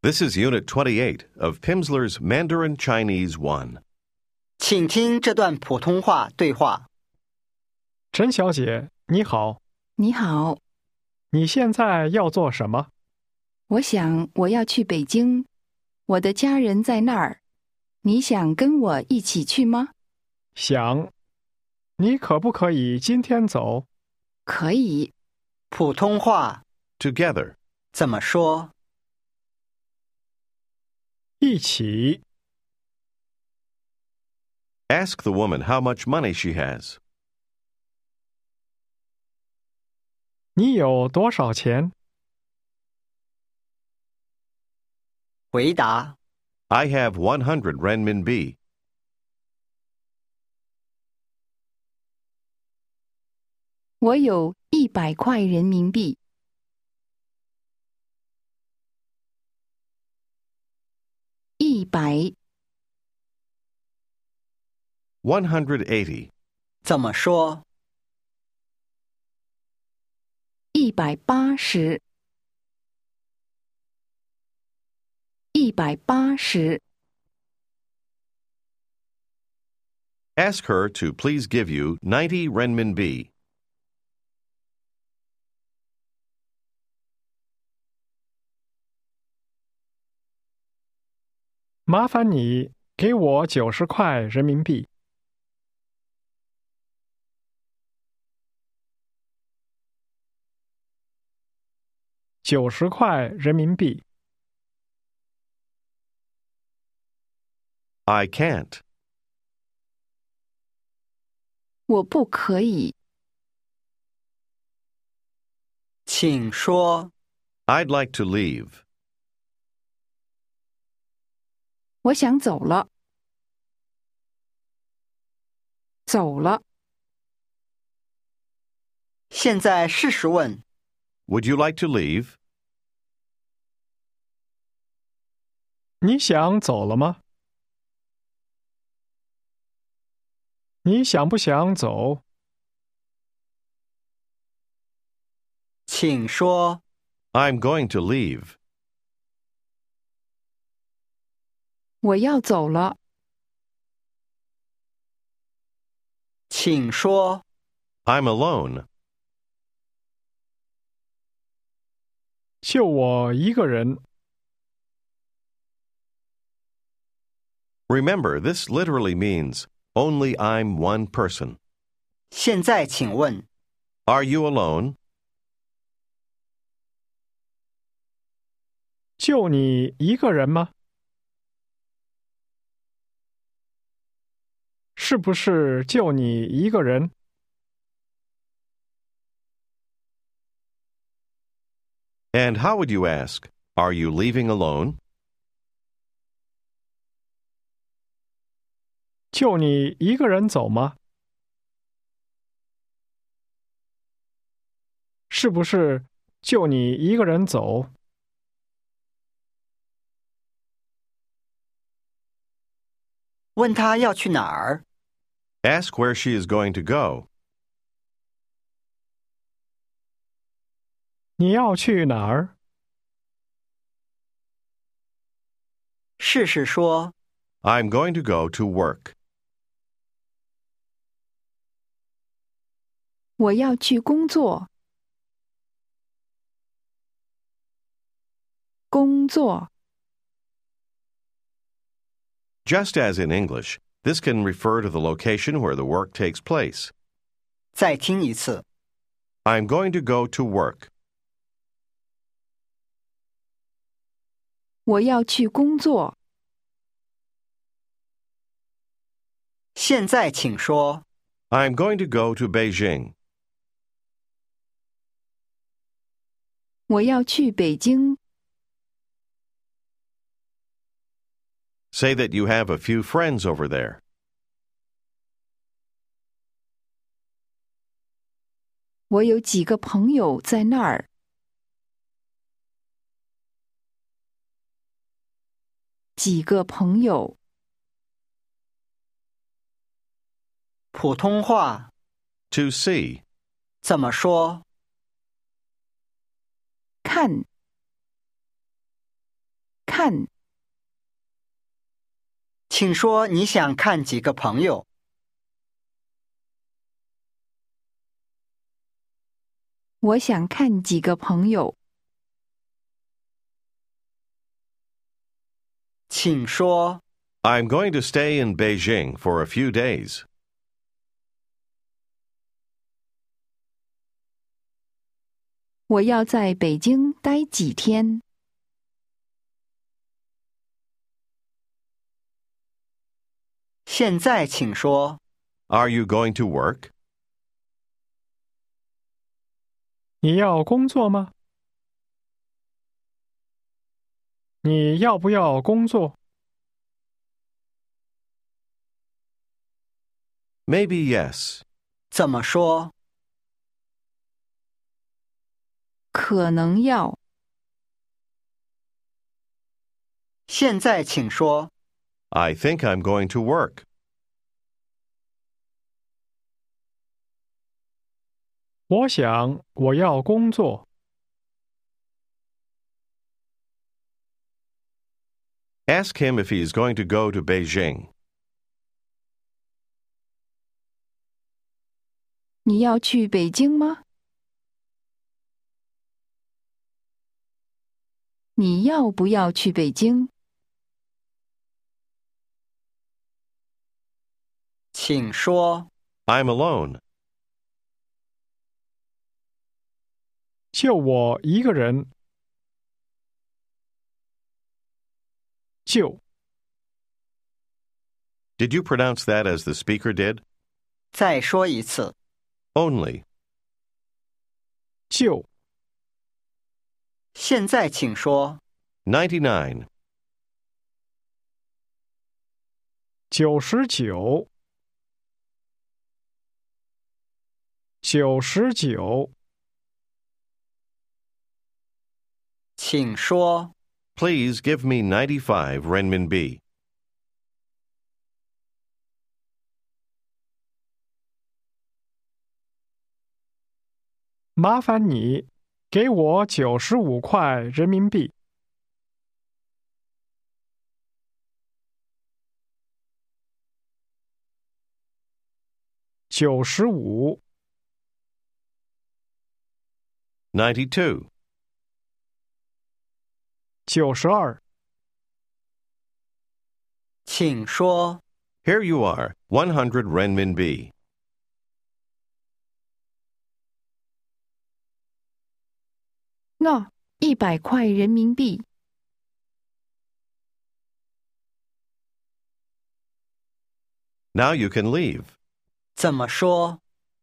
This is Unit 28 of Pimsleur's Mandarin Chinese 1. 请听这段普通话对话。 陈小姐，你好， 你好， 你现在要做什么？ 我想我要去北京，我的家人在那儿。你想跟我一起去吗？ 想。你可不可以今天走？ 可以。 普通话 Together. 怎么说？ 一起。 Ask the woman how much money she has. 你有多少钱？ 回答 I have 100 renminbi. 我有100块人民币。100 180. 怎么说 ？180 180 Ask her to please give you 90 renminbi. 麻烦你给我90块人民币。90块人民币。 I can't. 我不可以。 请说 I'd like to leave. 我想走了。走了。 现在试试问 Would you like to leave? 你想走了吗？你想不想走？ 请说 I'm going to leave. 我要走了。 请说 I'm alone. 就我一个人。 Remember, this literally means only I'm one person. 现在请问 Are you alone? 就你一个人吗？是不是就你一个人？ And how would you ask, Are you leaving alone? 就你一个人走吗？是不是就你一个人走？ 问他要去哪儿 Ask where she is going to go. 你要去哪儿？ 试试说 I'm going to go to work. 我要去工作。工作。 Just as in English, this can refer to the location where the work takes place. 再听一次 I'm going to go to work. 我要去工作。 现在请说 I'm going to go to Beijing. 我要去北京。 Say that you have a few friends over there. 我有几个朋友在那儿。几个朋友。 普通话 To see. 怎么说看。看看。 请说你想看几个朋友。 我想看几个朋友。 请说 I'm going to stay in Beijing for a few days. 我要在北京待几天。 现在请说 Are you going to work? 你要工作吗？你要不要工作？ Maybe yes. 怎么说？ 可能要。 现在请说 I think I'm going to work. 我想我要工作。 Ask him if he is going to go to Beijing. 你要去北京吗？你要不要去北京？ 请说 I'm alone. 就我一个人。就 Did you pronounce that as the speaker did? 再说一次。 Only. 就现在请说 99. 99。99。 请说 Please give me 95 renminbi. 麻烦你给我95块人民币。95。 92. 92。 请说 Here you are, 100 renminbi. 那100块人民币。 Now you can leave. 怎么说？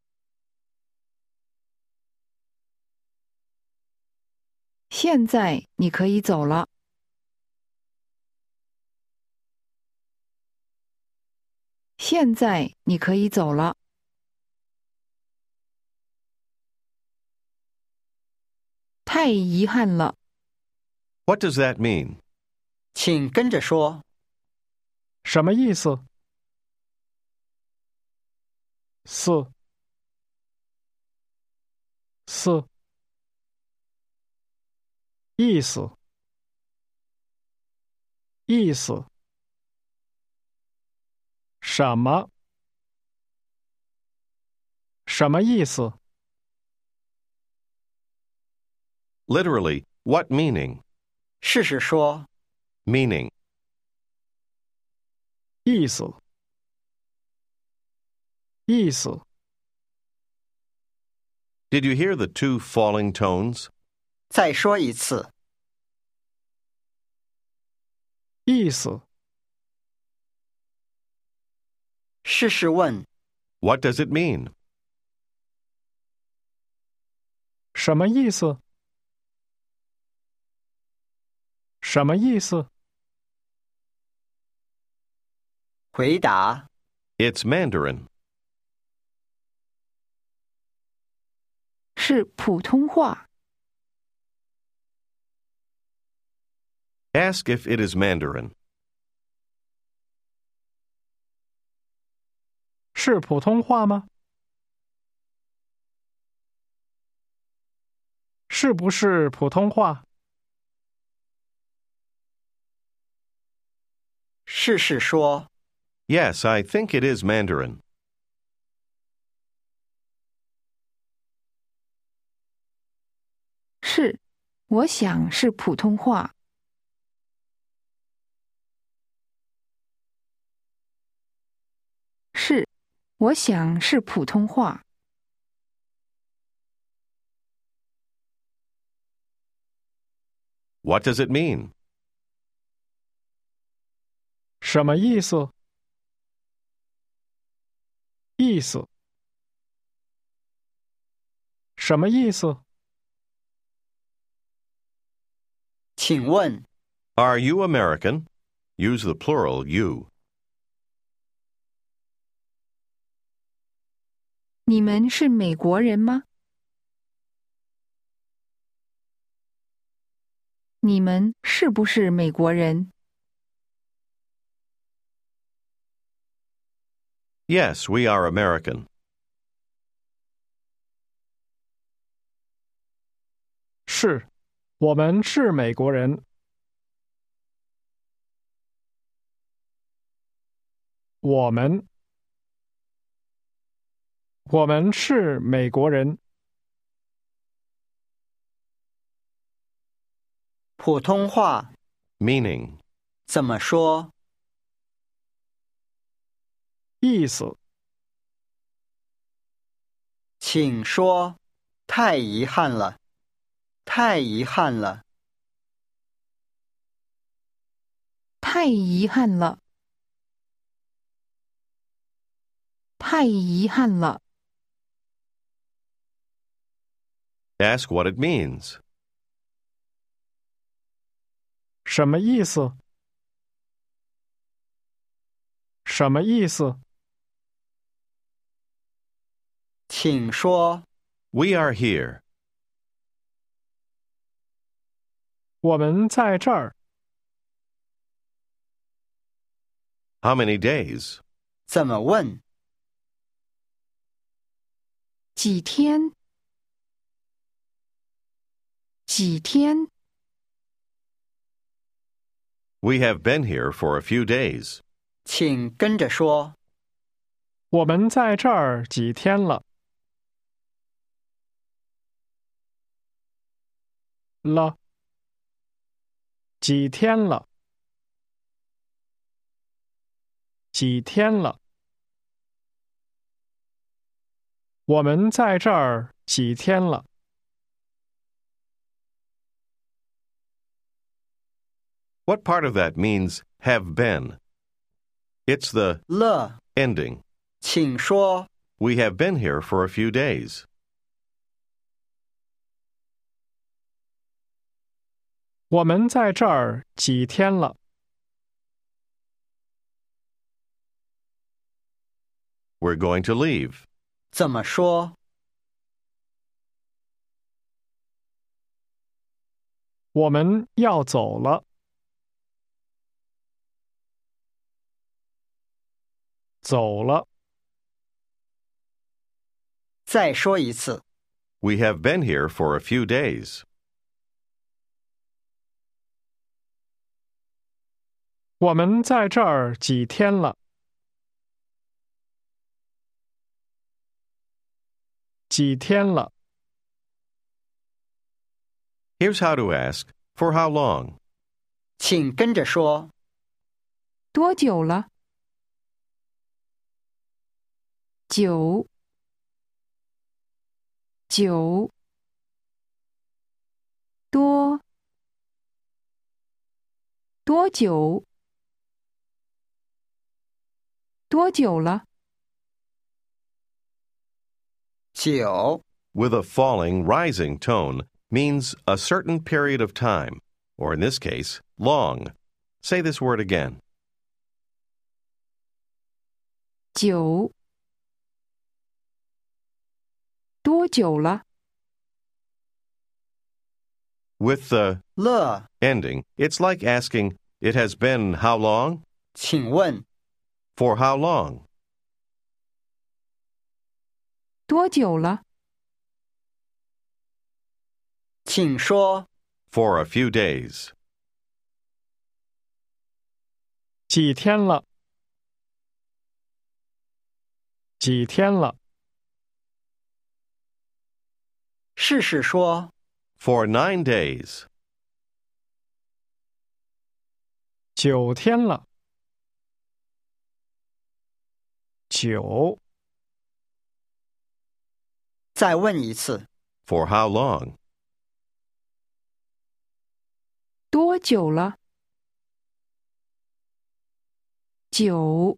现在你可以走了。现在你可以走了。太遗憾了。 What does that mean? 请跟着说。 什么意思？4。意思。意思。什么？什么意思？ Literally, what meaning? 试试说。 Meaning. 意思。意思。 Did you hear the 2 falling tones? 再说一次。 意思。 试试问。 What does it mean? 什么意思？什么意思？ 回答。 It's Mandarin. 是普通话。 Ask if it is Mandarin. 是普通话吗？是不是普通话？ 试试说。 Yes, I think it is Mandarin. 是，我想是普通话。是，我想是普通话。 What does it mean? 什么意思？意思。什么意思？ 请问 Are you American? Use the plural you. 你们是美国人吗？你们是不是美国人？ Yes, we are American. 是，我们是美国人。我们是美国人。 普通话 Meaning. 怎么说？ 意思。 请说。太遗憾了，太遗憾了。 太遗憾了，太遗憾了。 Ask what it means. 什么意思？什么意思？ 请说。 We are here. 我们在这儿。 How many days? 怎么问？ 几天？几天？ We have been here for a few days. 请跟着说。 我们在这儿几天了？了。几天了？几天了？我们在这儿几天了？ What part of that means have been? It's the 了， ending. 请说。 We have been here for a few days. 我们在这儿几天了？ We're going to leave. 怎么说？ 我们要走了。走了。 再说一次。 We have been here for a few days. 我们在这儿几天了？几天了？ Here's how to ask, for how long? 请跟着说。 多久了？久，久，多，多久？多久了？ 久 With a falling, rising tone means a certain period of time, or in this case, long. Say this word again. 久，多久了？ With the 了， ending, it's like asking, it has been how long? 请问 For how long? 多久了？ 请说。 For a few days. 几天了？几天了？ 试试说， For 9 days. 9天了。9。 再问一次， For how long? 多久了？9。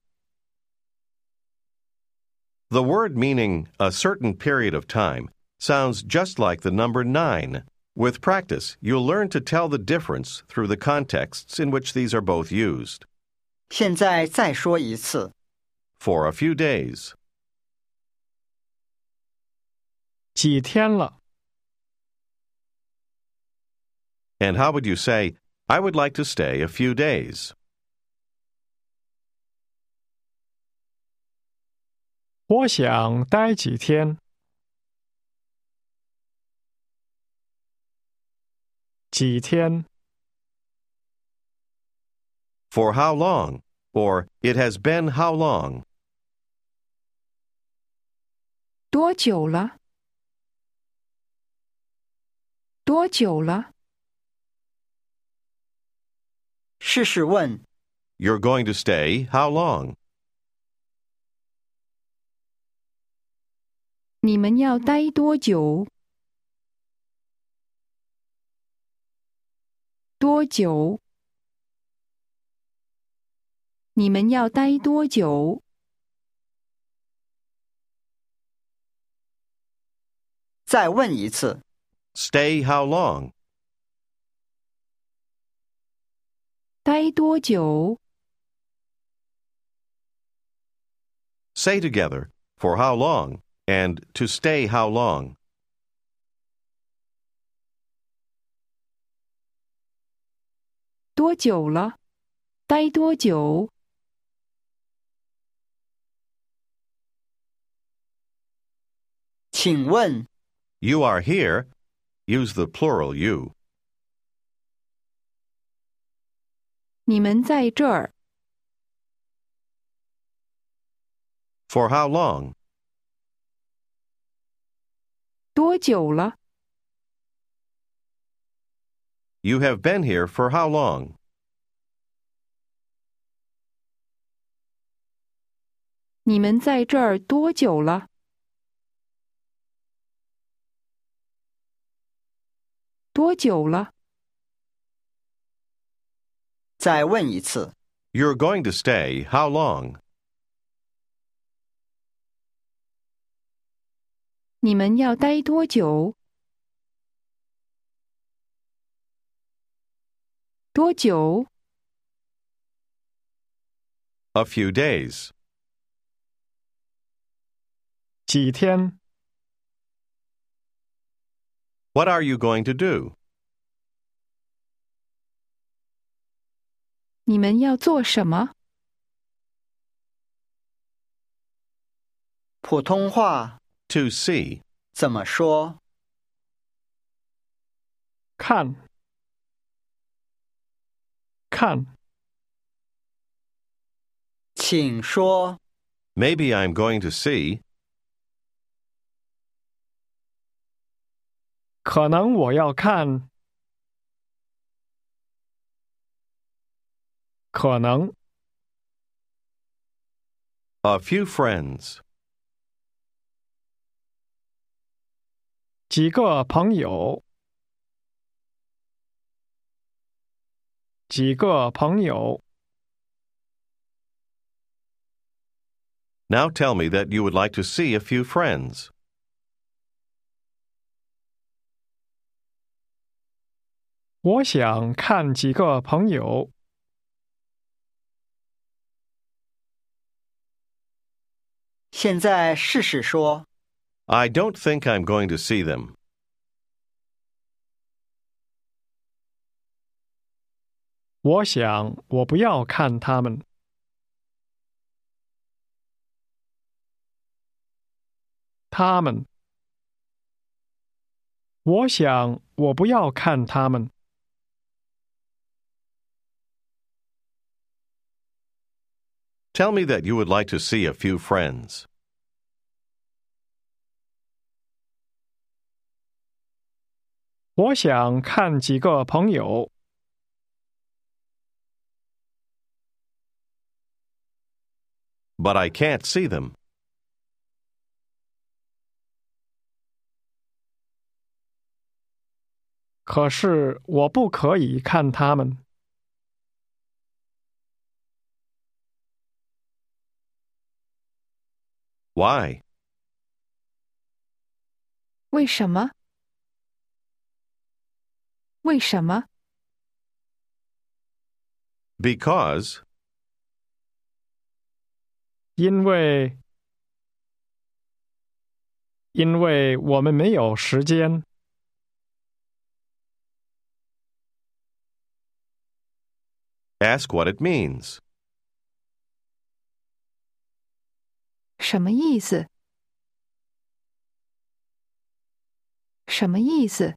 The word meaning a certain period of time sounds just like the number 9. With practice, you'll learn to tell the difference through the contexts in which these are both used. 现在再说一次， For a few days. 几天了？ And how would you say, I would like to stay a few days? 我想待几天。几天？ For how long? Or it has been how long? 多久了？多久了？ 试试问， You're going to stay how long? 你们要待多久？多久？你们要待多久？ 再问一次， Stay how long? 待多久？ Say together, for how long, and to stay how long. 多久了？待多久？ 请问， You are here. Use the plural you. 你们在这儿 For how long? 多久了？ You have been here for how long? 你们在这儿多久了？多久了？ 再问一次， You're going to stay how long? 你们要待多久？多久？ A few days. 几天？ What are you going to do? 你们要做什么？ 普通话 To see. 怎么说？ 看。看。 请说， Maybe I'm going to see. 可能我要看。可能。 A few friends. 几个朋友。几个朋友。 Now tell me that you would like to see a few friends. 我想看几个朋友。 现在试试说， I don't think I'm going to see them. 我想我不要看他们。他们。我想我不要看他们。 Tell me that you would like to see a few friends. 我想看几个朋友。 But I can't see them. 可是我不可以看他们。 Why? 为什么？为什么？ Because. 因为我们没有时间。 Ask what it means. 什么意思？什么意思？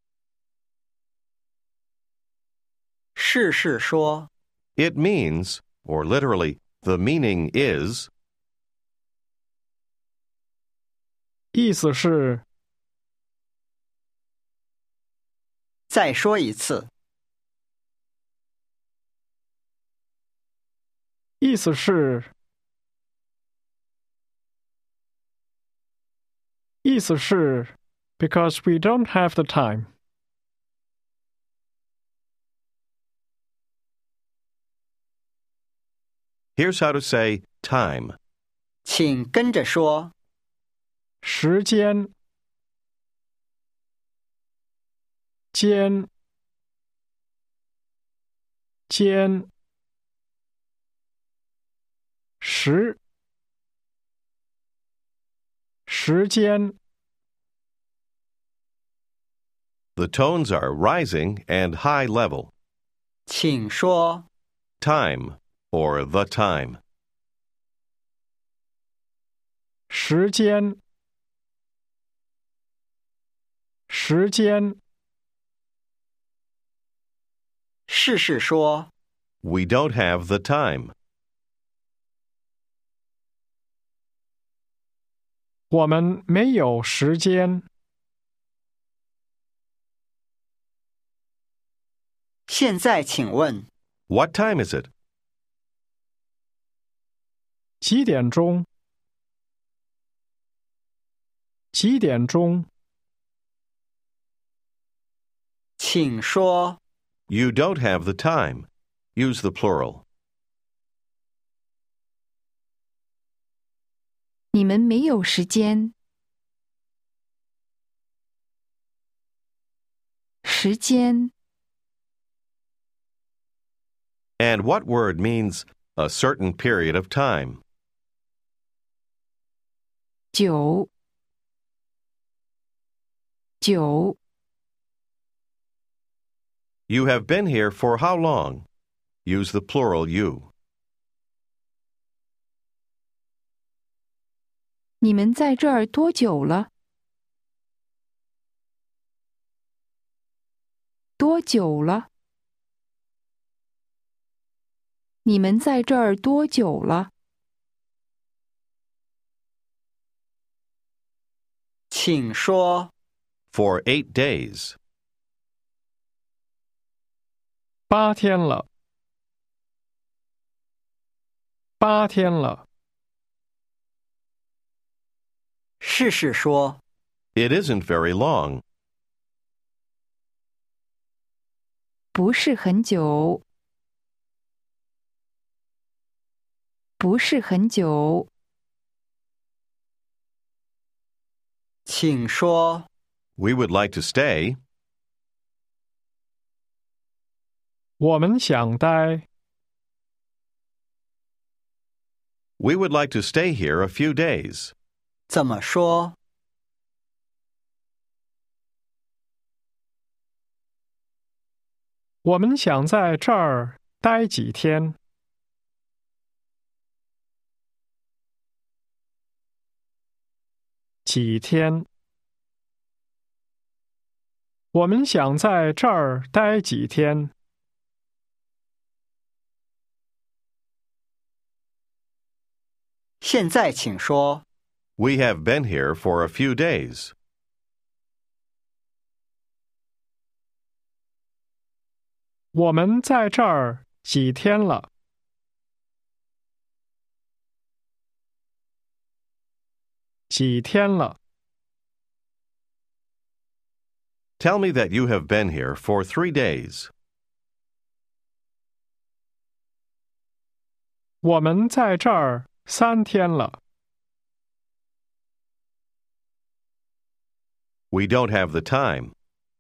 试试说， It means, or literally, the meaning is, 意思是再说一次， 意思是意思是 because we don't have the time. here's how to say time. 请跟着说， 时间间间时间 The tones are rising and high level. 请说， Time, or the time. 时间试试说， We don't have the time. 我们没有时间。 现在请问， What time is it? 几点钟？几点钟？ 请说， You don't have the time. Use the plural. 你们没有时间。时间 And what word means a certain period of time? 久久 You have been here for how long? Use the plural you. 你们在这儿多久了？多久了？你们在这儿多久了？ 请说， For 8 days. 8天了。8天了。 试试说， It isn't very long. 不是很久。不是很久。 请说， We would like to stay. 我们想待。 We would like to stay here a few days. 怎么说？ 我们想在这儿待几天。几天？我们想在这儿待几天。 现在请说。 We have been here for a few days. 我们在这儿几天了？几天了？ Tell me that you have been here for 3 days. 我们在这儿3天了。 We don't have the time.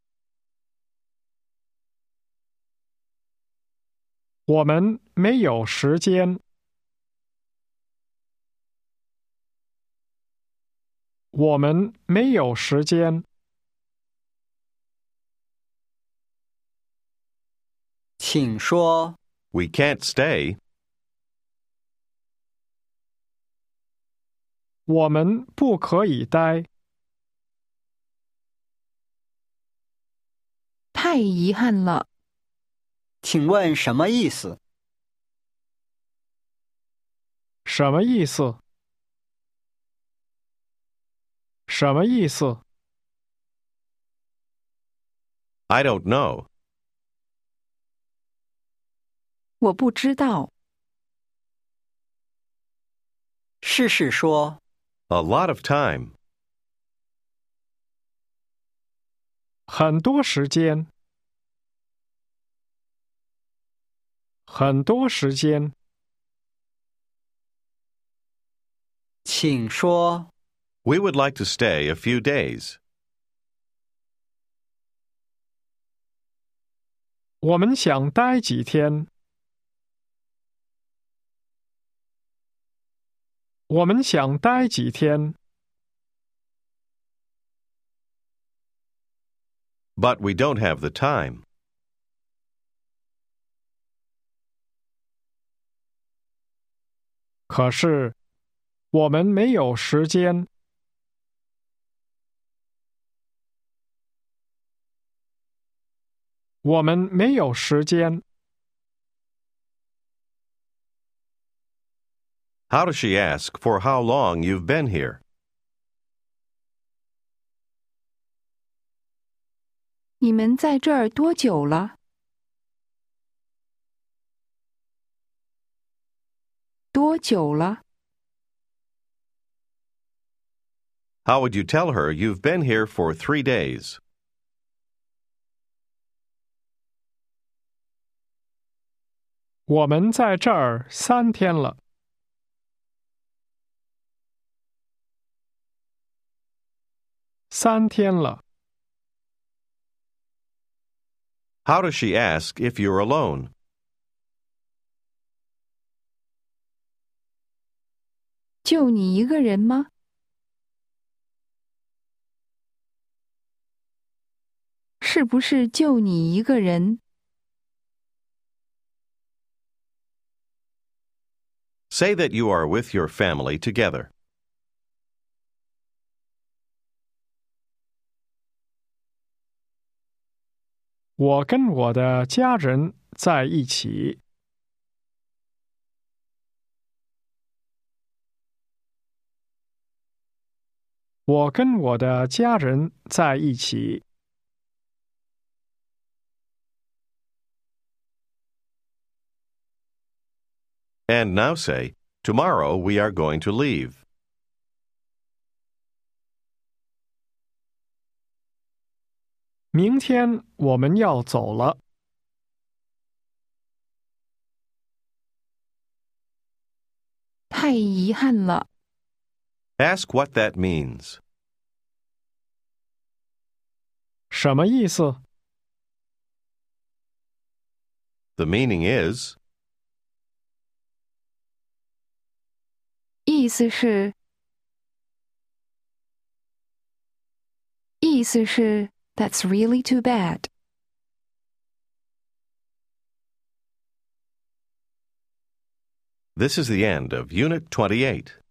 我们没有时间。我们没有时间。 请说。 We can't stay. 我们不可以待。 太遗憾了。 请问什么意思？ 什么意思？什么意思？ I don't know. 我不知道。 试试说。 A lot of time. 很多时间。很多时间。 请说。 We would like to stay a few days. 我们想待几天。我们想待几天。 But we don't have the time. 可是，我们没有时间。我们没有时间。 How does she ask for how long you've been here? 你们在这儿多久了？多久了？ How would you tell her you've been here for 3 days? 我们在这儿3天了。3天了。 How does she ask if you're alone? 就你一个人吗？是不是就你一个人？ Say that you are with your family together. 我跟我的家人在一起。我跟我的家人在一起。 And now say, tomorrow we are going to leave. 明天我们要走了。 太遗憾了。 Ask what that means. 什么意思？ The meaning is, 意思是 That's really too bad. this is the end of Unit 28.